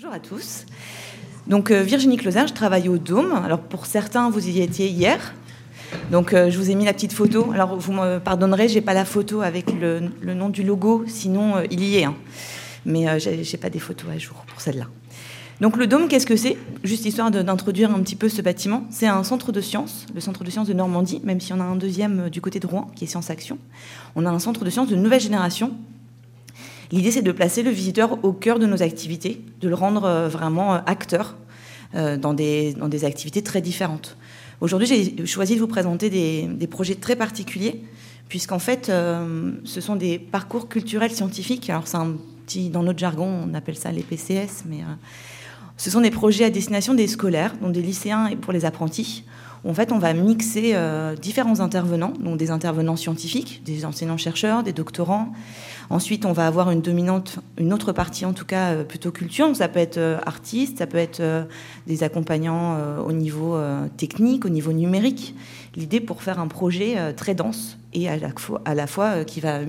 Bonjour à tous. Donc Virginie Closer, je travaille au Dôme. Alors pour certains, vous y étiez hier. Donc je vous ai mis la petite photo. Alors vous me pardonnerez, j'ai pas la photo avec le nom du logo, sinon il y est. Hein. Mais j'ai pas des photos à jour pour celle-là. Donc le Dôme, qu'est-ce que c'est? Juste histoire d'introduire un petit peu ce bâtiment. C'est un centre de sciences, le centre de sciences de Normandie, même si on a un deuxième du côté de Rouen, qui est Sciences Action. On a un centre de sciences de nouvelle génération. L'idée, c'est de placer le visiteur au cœur de nos activités, de le rendre vraiment acteur dans des activités très différentes. Aujourd'hui, j'ai choisi de vous présenter des projets très particuliers, puisqu'en fait, ce sont des parcours culturels scientifiques. Alors, c'est un petit, dans notre jargon, on appelle ça les PCS, mais ce sont des projets à destination des scolaires, donc des lycéens et pour les apprentis. En fait, on va mixer différents intervenants, donc des intervenants scientifiques, des enseignants-chercheurs, des doctorants. Ensuite, on va avoir une autre partie, en tout cas, plutôt culture. Donc, ça peut être artistes, ça peut être des accompagnants au niveau technique, au niveau numérique. L'idée pour faire un projet très dense et à la fois qui va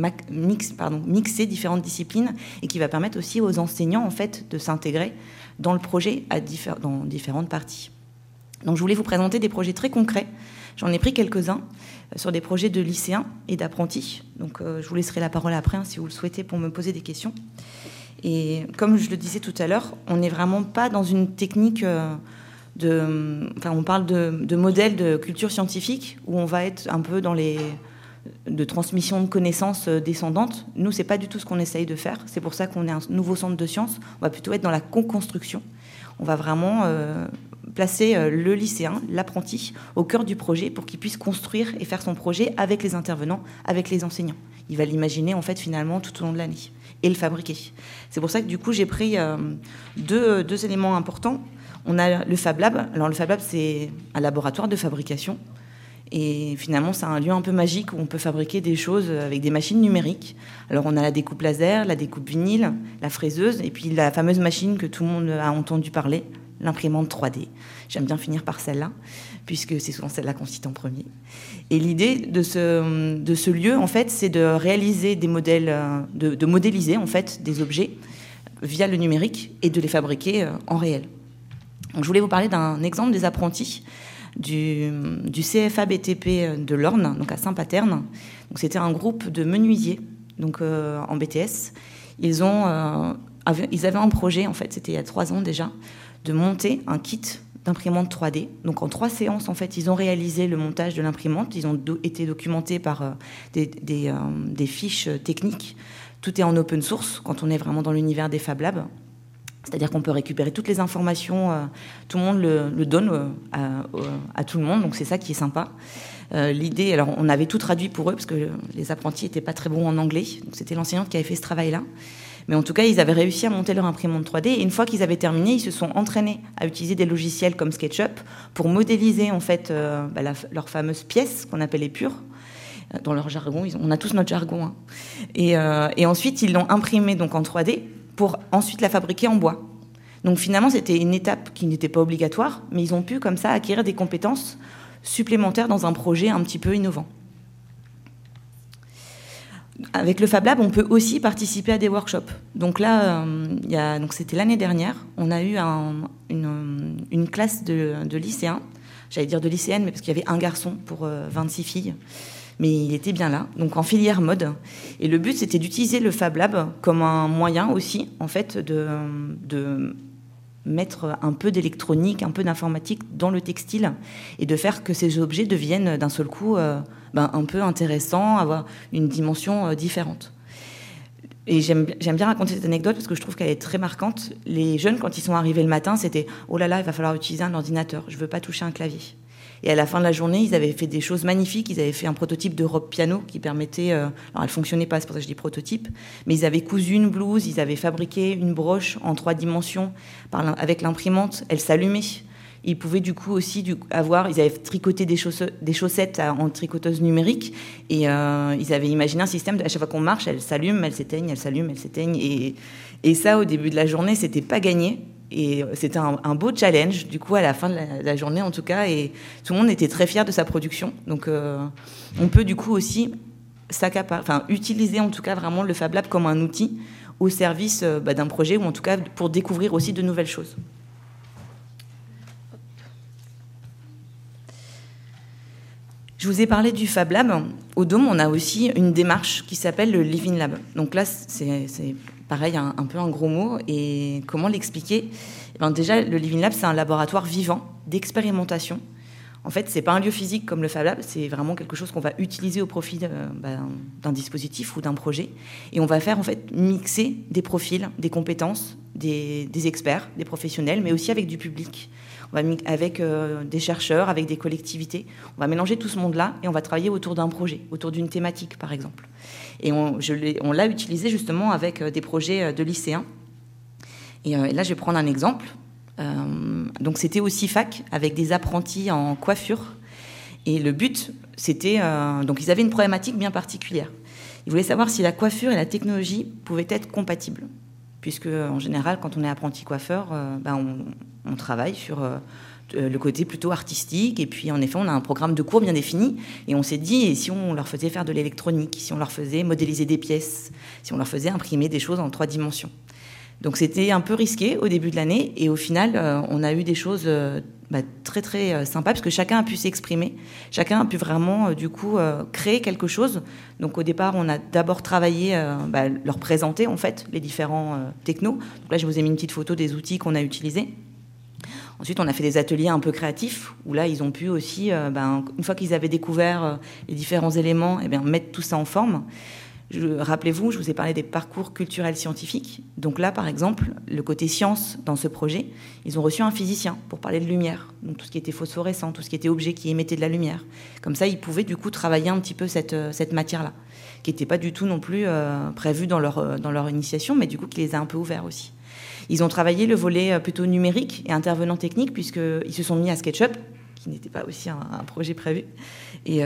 mixer différentes disciplines et qui va permettre aussi aux enseignants, en fait, de s'intégrer dans le projet dans différentes parties. Donc, je voulais vous présenter des projets très concrets. J'en ai pris quelques-uns sur des projets de lycéens et d'apprentis. Donc, je vous laisserai la parole après, si vous le souhaitez, pour me poser des questions. Et comme je le disais tout à l'heure, on n'est vraiment pas dans une technique on parle de modèle de culture scientifique où on va être un peu dans de transmission de connaissances descendantes. Nous, c'est pas du tout ce qu'on essaye de faire. C'est pour ça qu'on est un nouveau centre de sciences. On va plutôt être dans la co-construction. On va vraiment placer le lycéen, l'apprenti, au cœur du projet pour qu'il puisse construire et faire son projet avec les intervenants, avec les enseignants. Il va l'imaginer, en fait, finalement, tout au long de l'année et le fabriquer. C'est pour ça que, du coup, j'ai pris deux éléments importants. On a le Fab Lab. Alors, le Fab Lab, c'est un laboratoire de fabrication. Et finalement, c'est un lieu un peu magique où on peut fabriquer des choses avec des machines numériques. Alors, on a la découpe laser, la découpe vinyle, la fraiseuse, et puis la fameuse machine que tout le monde a entendu parler, l'imprimante 3D. J'aime bien finir par celle-là, puisque c'est souvent celle-là qu'on cite en premier. Et l'idée de ce lieu, en fait, c'est de réaliser des modèles, de modéliser, en fait, des objets via le numérique et de les fabriquer en réel. Donc, je voulais vous parler d'un exemple des apprentis du CFA BTP de l'Orne, donc à Saint-Paterne. Donc, c'était un groupe de menuisiers, donc en BTS. Ils avaient un projet, en fait, c'était il y a 3 ans déjà, de monter un kit d'imprimante 3D. Donc en 3 séances, en fait, ils ont réalisé le montage de l'imprimante. Ils ont été documentés par des fiches techniques. Tout est en open source quand on est vraiment dans l'univers des Fab Labs. C'est-à-dire qu'on peut récupérer toutes les informations, tout le monde le donne à tout le monde, donc c'est ça qui est sympa. L'idée, alors on avait tout traduit pour eux, parce que les apprentis n'étaient pas très bons en anglais, donc c'était l'enseignante qui avait fait ce travail-là. Mais en tout cas, ils avaient réussi à monter leur imprimante 3D, et une fois qu'ils avaient terminé, ils se sont entraînés à utiliser des logiciels comme SketchUp pour modéliser en fait leur fameuse pièce qu'on appelle épure. Dans leur jargon, on a tous notre jargon. Hein. Et ensuite, ils l'ont imprimée donc en 3D, pour ensuite la fabriquer en bois. Donc finalement, c'était une étape qui n'était pas obligatoire, mais ils ont pu comme ça acquérir des compétences supplémentaires dans un projet un petit peu innovant. Avec le Fab Lab, on peut aussi participer à des workshops. Donc là, donc c'était l'année dernière, on a eu une classe de lycéens, j'allais dire de lycéennes, mais parce qu'il y avait un garçon pour 26 filles. Mais il était bien là, donc en filière mode. Et le but, c'était d'utiliser le Fab Lab comme un moyen aussi, en fait, de mettre un peu d'électronique, un peu d'informatique dans le textile et de faire que ces objets deviennent d'un seul coup un peu intéressants, avoir une dimension différente. Et j'aime bien raconter cette anecdote parce que je trouve qu'elle est très marquante. Les jeunes, quand ils sont arrivés le matin, c'était « Oh là là, il va falloir utiliser un ordinateur, je ne veux pas toucher un clavier ». Et à la fin de la journée, ils avaient fait des choses magnifiques. Ils avaient fait un prototype de robe piano qui permettait... alors, elle ne fonctionnait pas, c'est pour ça que je dis prototype. Mais ils avaient cousu une blouse, ils avaient fabriqué une broche en 3 dimensions avec l'imprimante. Elle s'allumait. Ils pouvaient du coup aussi ils avaient tricoté des chaussettes en tricoteuse numérique. Et ils avaient imaginé un système, à chaque fois qu'on marche, elles s'allument, elles s'éteignent, elles s'allument, elles s'éteignent. Et ça, au début de la journée, c'était pas gagné. Et c'était un beau challenge, du coup, à la fin de la journée, en tout cas. Et tout le monde était très fier de sa production. Donc, on peut, du coup, aussi utiliser, en tout cas, vraiment le Fab Lab comme un outil au service d'un projet, ou en tout cas pour découvrir aussi de nouvelles choses. Je vous ai parlé du Fab Lab. Au Dôme, on a aussi une démarche qui s'appelle le Living Lab. Donc là, c'est pareil, un peu un gros mot. Et comment l'expliquer ? Déjà, le Living Lab, c'est un laboratoire vivant d'expérimentation. En fait, c'est pas un lieu physique comme le Fab Lab, c'est vraiment quelque chose qu'on va utiliser au profit d'un dispositif ou d'un projet. Et on va faire en fait mixer des profils, des compétences, des experts, des professionnels, mais aussi avec du public. On va avec des chercheurs, avec des collectivités. On va mélanger tout ce monde-là et on va travailler autour d'un projet, autour d'une thématique, par exemple. Et on l'a utilisé justement avec des projets de lycéens. Et là, je vais prendre un exemple. Donc, c'était au CIFAC avec des apprentis en coiffure. Et le but, c'était... donc, ils avaient une problématique bien particulière. Ils voulaient savoir si la coiffure et la technologie pouvaient être compatibles. Puisque, en général, quand on est apprenti coiffeur, on travaille sur le côté plutôt artistique. Et puis, en effet, on a un programme de cours bien défini. Et on s'est dit, et si on leur faisait faire de l'électronique, si on leur faisait modéliser des pièces, si on leur faisait imprimer des choses en 3 dimensions. Donc, c'était un peu risqué au début de l'année. Et au final, on a eu des choses très, très sympas, parce que chacun a pu s'exprimer. Chacun a pu vraiment, créer quelque chose. Donc, au départ, on a d'abord travaillé, leur présenter, en fait, les différents technos. Donc là, je vous ai mis une petite photo des outils qu'on a utilisés. Ensuite, on a fait des ateliers un peu créatifs, où là, ils ont pu aussi, une fois qu'ils avaient découvert les différents éléments, mettre tout ça en forme. Rappelez-vous, je vous ai parlé des parcours culturels scientifiques. Donc là, par exemple, le côté science dans ce projet, ils ont reçu un physicien pour parler de lumière. Donc tout ce qui était phosphorescent, tout ce qui était objet qui émettait de la lumière. Comme ça, ils pouvaient du coup travailler un petit peu cette matière-là, qui n'était pas du tout non plus prévue dans leur initiation, mais du coup qui les a un peu ouverts aussi. Ils ont travaillé le volet plutôt numérique et intervenant technique, puisqu'ils se sont mis à SketchUp, qui n'était pas aussi un projet prévu. Et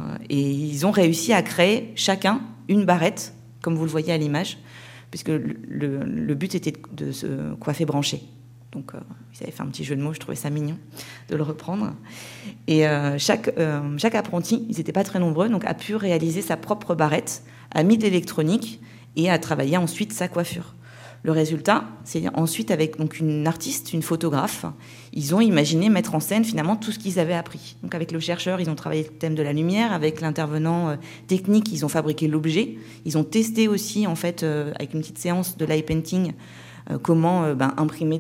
ils ont réussi à créer chacun une barrette, comme vous le voyez à l'image, puisque le but était de se coiffer branché. Donc, ils avaient fait un petit jeu de mots, je trouvais ça mignon de le reprendre. Et chaque apprenti, ils n'étaient pas très nombreux, donc a pu réaliser sa propre barrette, a mis de l'électronique et a travaillé ensuite sa coiffure. Le résultat, c'est ensuite avec donc une artiste, une photographe, ils ont imaginé mettre en scène finalement tout ce qu'ils avaient appris. Donc avec le chercheur, ils ont travaillé le thème de la lumière, avec l'intervenant technique, ils ont fabriqué l'objet, ils ont testé aussi en fait avec une petite séance de light painting comment imprimer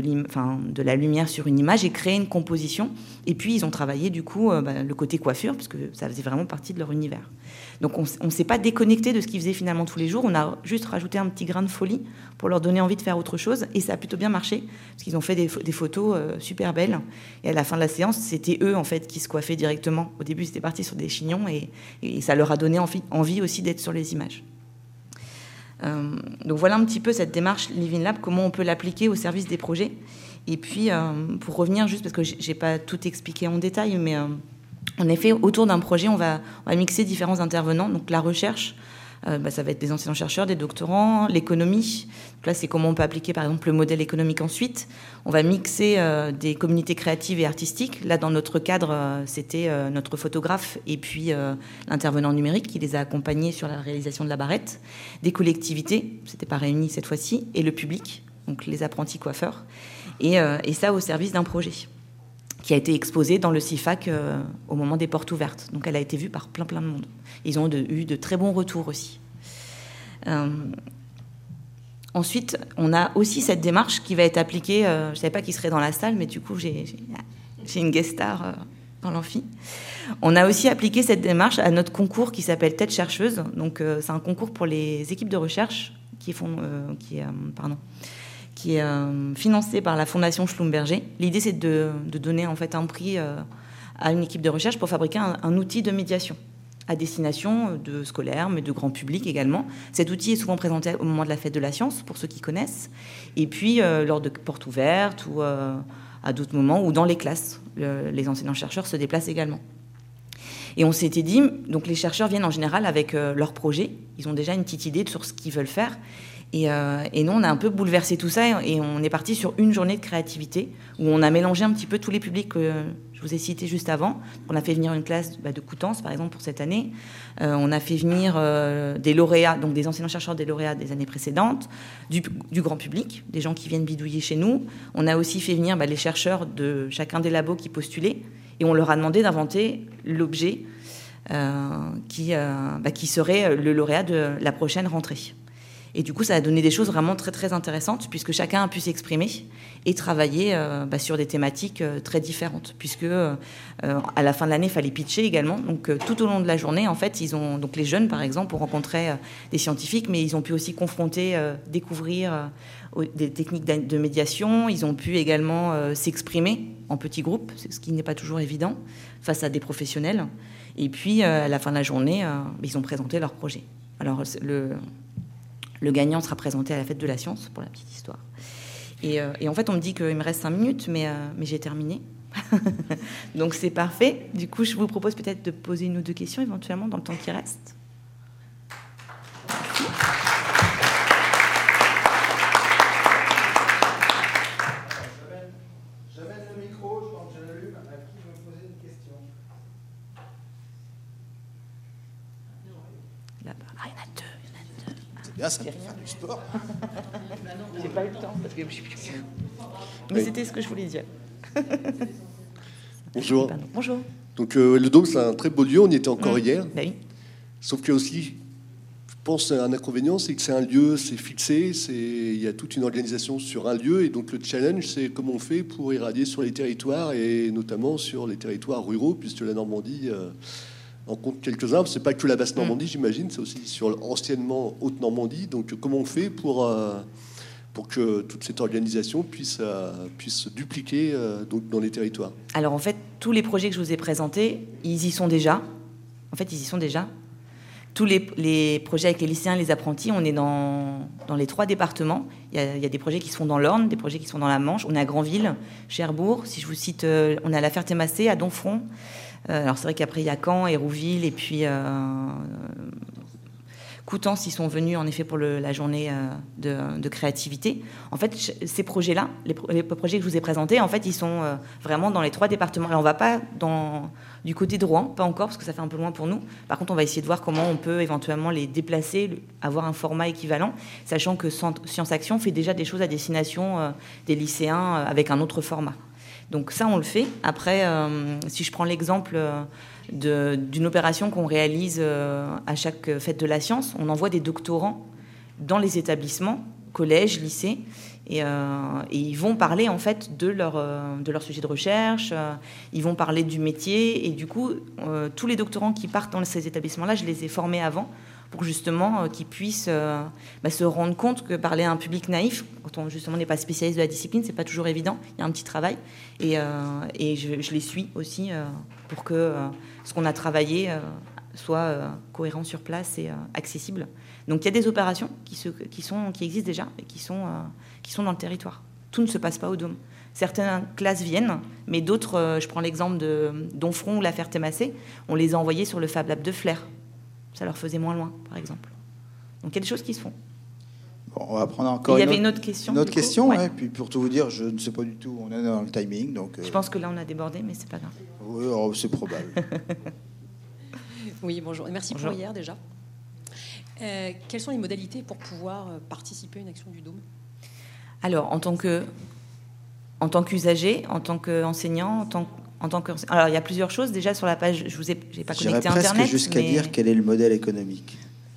de la lumière sur une image et créer une composition. Et puis ils ont travaillé du coup le côté coiffure, parce que ça faisait vraiment partie de leur univers. Donc on ne s'est pas déconnecté de ce qu'ils faisaient finalement tous les jours, on a juste rajouté un petit grain de folie pour leur donner envie de faire autre chose, et ça a plutôt bien marché, parce qu'ils ont fait des photos super belles, et à la fin de la séance, c'était eux en fait qui se coiffaient directement. Au début, c'était parti sur des chignons, et ça leur a donné envie aussi d'être sur les images. Donc voilà un petit peu cette démarche Living Lab, comment on peut l'appliquer au service des projets. Et puis, pour revenir, juste parce que je n'ai pas tout expliqué en détail, mais... En effet, autour d'un projet, on va mixer différents intervenants. Donc la recherche, ça va être des enseignants-chercheurs, des doctorants, l'économie. Donc là, c'est comment on peut appliquer, par exemple, le modèle économique ensuite. On va mixer des communautés créatives et artistiques. Là, dans notre cadre, c'était notre photographe et puis l'intervenant numérique qui les a accompagnés sur la réalisation de la barrette. Des collectivités, c'était pas réuni cette fois-ci, et le public, donc les apprentis coiffeurs. Et ça au service d'un projet qui a été exposée dans le CIFAC au moment des portes ouvertes. Donc elle a été vue par plein de monde. Ils ont eu de très bons retours aussi. Ensuite, on a aussi cette démarche qui va être appliquée, je ne savais pas qui serait dans la salle, mais du coup j'ai une guest star dans l'amphi. On a aussi appliqué cette démarche à notre concours qui s'appelle Tête chercheuse. Donc c'est un concours pour les équipes de recherche qui est financé par la Fondation Schlumberger. L'idée, c'est de donner en fait un prix à une équipe de recherche pour fabriquer un outil de médiation à destination de scolaires, mais de grand public également. Cet outil est souvent présenté au moment de la fête de la science, pour ceux qui connaissent, et puis lors de portes ouvertes ou à d'autres moments, ou dans les classes. Les enseignants-chercheurs se déplacent également. Et on s'était dit, donc les chercheurs viennent en général avec leur projet, ils ont déjà une petite idée sur ce qu'ils veulent faire, Et nous, on a un peu bouleversé tout ça et on est parti sur une journée de créativité où on a mélangé un petit peu tous les publics que je vous ai cités juste avant. On a fait venir une classe de Coutances, par exemple, pour cette année. On a fait venir des lauréats, donc des enseignants-chercheurs des lauréats des années précédentes, du grand public, des gens qui viennent bidouiller chez nous. On a aussi fait venir les chercheurs de chacun des labos qui postulaient et on leur a demandé d'inventer l'objet qui serait le lauréat de la prochaine rentrée. Et du coup, ça a donné des choses vraiment très, très intéressantes, puisque chacun a pu s'exprimer et travailler sur des thématiques très différentes. Puisque à la fin de l'année, il fallait pitcher également. Donc, tout au long de la journée, en fait, donc les jeunes, par exemple, ont rencontré des scientifiques, mais ils ont pu aussi confronter, découvrir des techniques de médiation. Ils ont pu également s'exprimer en petits groupes, ce qui n'est pas toujours évident, face à des professionnels. Et puis, à la fin de la journée, ils ont présenté leur projet. Alors, le gagnant sera présenté à la fête de la science, pour la petite histoire. Et en fait, on me dit qu'il me reste 5 minutes, mais j'ai terminé. Donc c'est parfait. Du coup, je vous propose peut-être de poser une ou deux questions, éventuellement, dans le temps qui reste. J'amène le micro, je pense que je l'allume. À qui veut poser une question? Là-bas. Ah, il y en a deux. C'est bien, ça peut faire du sport. J'ai pas eu le temps, parce que je suis plus... Mais c'était ce que je voulais dire. Bonjour. Pardon. Bonjour. Donc le Dôme, c'est un très beau lieu, on y était encore hier. Bah oui. Sauf que aussi, je pense un inconvénient, c'est que c'est un lieu, c'est fixé, il y a toute une organisation sur un lieu, et donc le challenge, c'est comment on fait pour irradier sur les territoires, et notamment sur les territoires ruraux, puisque la Normandie en compte quelques-uns. C'est pas que la basse Normandie, j'imagine, c'est aussi sur anciennement haute Normandie. Donc comment on fait pour que toute cette organisation puisse se dupliquer donc dans les territoires? Alors en fait, tous les projets que je vous ai présentés, ils y sont déjà. En fait, ils y sont déjà. Tous les projets avec les lycéens et les apprentis, on est dans les 3 départements. Il y a des projets qui se font dans l'Orne, des projets qui se font dans la Manche. On est à Granville, Cherbourg. Si je vous cite, on est à La Ferté-Massé, à Domfront. Alors c'est vrai qu'après, il y a Caen, Hérouville, et puis Coutances, ils sont venus en effet pour la journée de créativité. En fait, ces projets-là, les projets que je vous ai présentés, en fait, ils sont vraiment dans les 3 départements. Alors, on ne va pas du côté de Rouen, pas encore, parce que ça fait un peu loin pour nous. Par contre, on va essayer de voir comment on peut éventuellement les déplacer, avoir un format équivalent, sachant que Science Action fait déjà des choses à destination des lycéens avec un autre format. Donc ça, on le fait. Après, si je prends l'exemple d'une opération qu'on réalise à chaque fête de la science, on envoie des doctorants dans les établissements, collèges, lycées, et ils vont parler en fait de leur sujet de recherche, ils vont parler du métier, et du coup, tous les doctorants qui partent dans ces établissements-là, je les ai formés avant, pour justement qu'ils puissent se rendre compte que parler à un public naïf, quand on justement n'est pas spécialiste de la discipline, c'est pas toujours évident. Il y a un petit travail, et je les suis aussi pour que ce qu'on a travaillé soit cohérent sur place et accessible. Donc il y a des opérations qui existent déjà et qui sont dans le territoire. Tout ne se passe pas au Dôme. Certaines classes viennent, mais d'autres, je prends l'exemple de Domfront ou La Ferté-Massé, on les a envoyés sur le Fab Lab de Flers. Ça leur faisait moins loin, par exemple. Donc il y a des choses qui se font. Bon, on va prendre encore il y avait une autre question. Une autre question, ouais. Ouais. Puis pour tout vous dire, je ne sais pas du tout, on est dans le timing. Donc, je pense que là, on a débordé, mais c'est pas grave. Oui, c'est probable. Oui, bonjour. Et merci bonjour. pour hier déjà. Quelles sont les modalités pour pouvoir participer à une action du Dôme? Alors, en tant qu'usager, en tant qu'enseignant, alors, il y a plusieurs choses. Déjà, sur la page, j'ai pas connecté Internet. Presque jusqu'à dire quel est le modèle économique.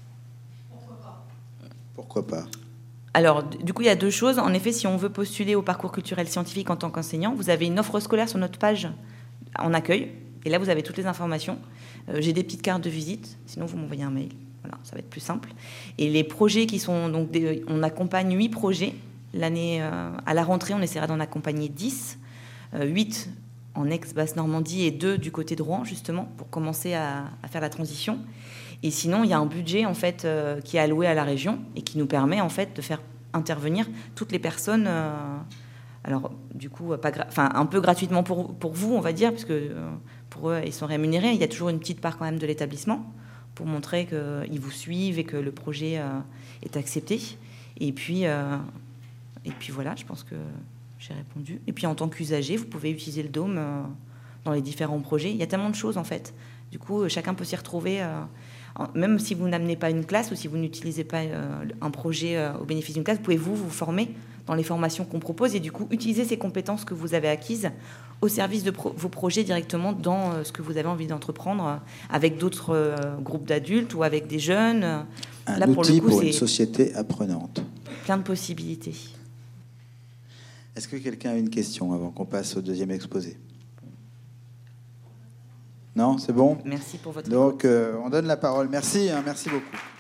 Pourquoi pas? Alors, du coup, il y a 2 choses. En effet, si on veut postuler au parcours culturel scientifique en tant qu'enseignant, vous avez une offre scolaire sur notre page en accueil. Et là, vous avez toutes les informations. J'ai des petites cartes de visite. Sinon, vous m'envoyez un mail. Voilà, ça va être plus simple. Et les projets qui sont... Donc, on accompagne 8 projets. L'année, à la rentrée, on essaiera d'en accompagner 10. 8 en ex-Basse-Normandie et 2 du côté de Rouen, justement, pour commencer à faire la transition. Et sinon, il y a un budget, en fait, qui est alloué à la région et qui nous permet, en fait, de faire intervenir toutes les personnes, alors, du coup, un peu gratuitement pour vous, on va dire, puisque pour eux, ils sont rémunérés. Il y a toujours une petite part, quand même, de l'établissement pour montrer qu'ils vous suivent et que le projet est accepté. Et puis voilà, je pense que j'ai répondu. Et puis en tant qu'usager, vous pouvez utiliser le Dôme dans les différents projets. Il y a tellement de choses en fait. Du coup, chacun peut s'y retrouver. Même si vous n'amenez pas une classe ou si vous n'utilisez pas un projet au bénéfice d'une classe, vous pouvez vous former dans les formations qu'on propose et du coup utiliser ces compétences que vous avez acquises au service de vos projets directement dans ce que vous avez envie d'entreprendre avec d'autres groupes d'adultes ou avec des jeunes. Un outil pour une société apprenante. Plein de possibilités. Est-ce que quelqu'un a une question avant qu'on passe au deuxième exposé? Non, c'est bon? Merci pour votre Donc, on donne la parole. Merci, merci beaucoup.